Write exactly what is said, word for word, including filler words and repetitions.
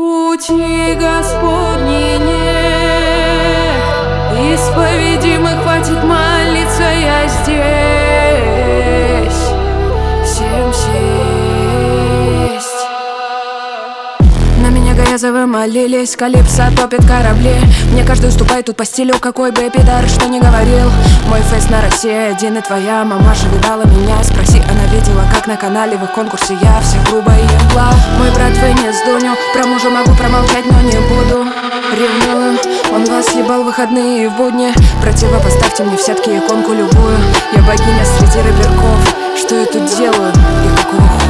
Пути Господни нет, исповедимых хватит молиться, я здесь, всем сесть. На меня Гаязовы молились, Калипсо топит корабли. Мне каждый уступает тут по стилю, какой бы пидар что ни говорил. Мой фейс на России один, и твоя мамаша видала меня. Спроси, она видела, как на канале в их конкурсе я всех грубо ебла. Мой брат вынес Дуню, про мужа могу промолчать, но не буду. Ревную, он вас ебал в выходные и в будни. Противопоставьте мне в сетке иконку любую. Я богиня среди рэперков, что я тут делаю и какого хуя?